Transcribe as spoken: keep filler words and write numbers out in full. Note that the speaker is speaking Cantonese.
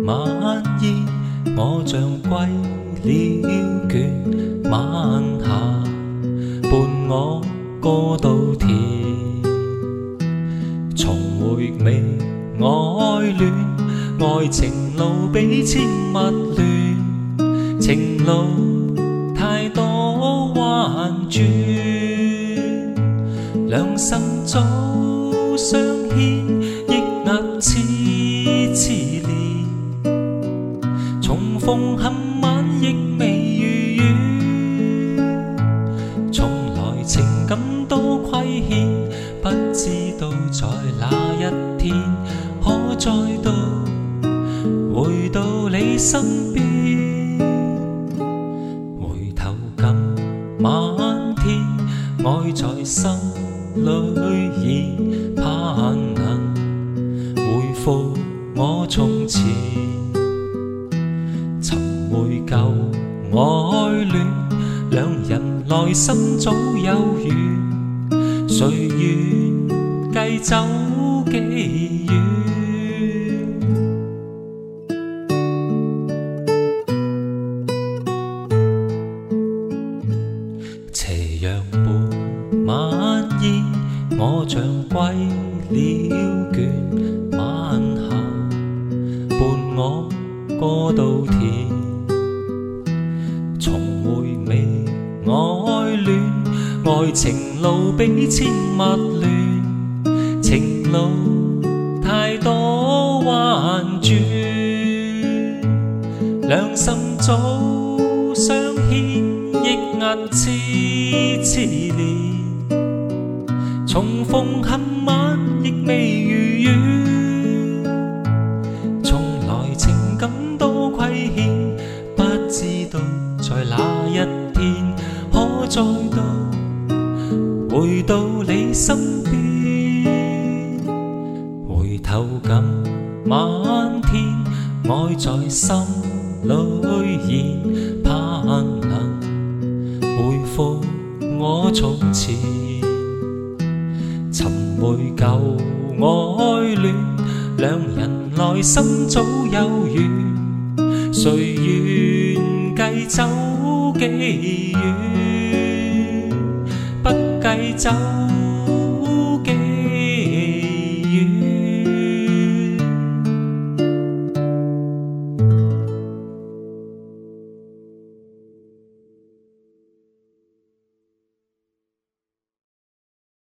晚意，我像歸了倦，晚霞伴我過稻田，重回味愛戀，愛情路比千密亂，情路太多彎轉，兩心早相牽，抑壓痴痴戀，重逢恨晚亦未如願，從來情感都虧欠，不知道在哪一天可再度回到你身邊，回頭今晚天，愛在心裏現，盼能回復我從前，尋回舊愛戀，兩人內心早有緣，誰願繼走幾遠？斜陽伴晚意，我像歸了倦，晚霞伴我過稻田，重回味愛戀，愛情路比千密亂，情路太多彎轉，兩心早相牽，抑壓痴痴戀，重逢恨晚亦未如願，從來情感都虧欠，不知道在哪一天可再度回到你身邊，回頭今晚天，愛在心裏現，盼能回復我從前，尋回舊愛戀，兩人內心早有緣，誰願繼走幾遠？不計走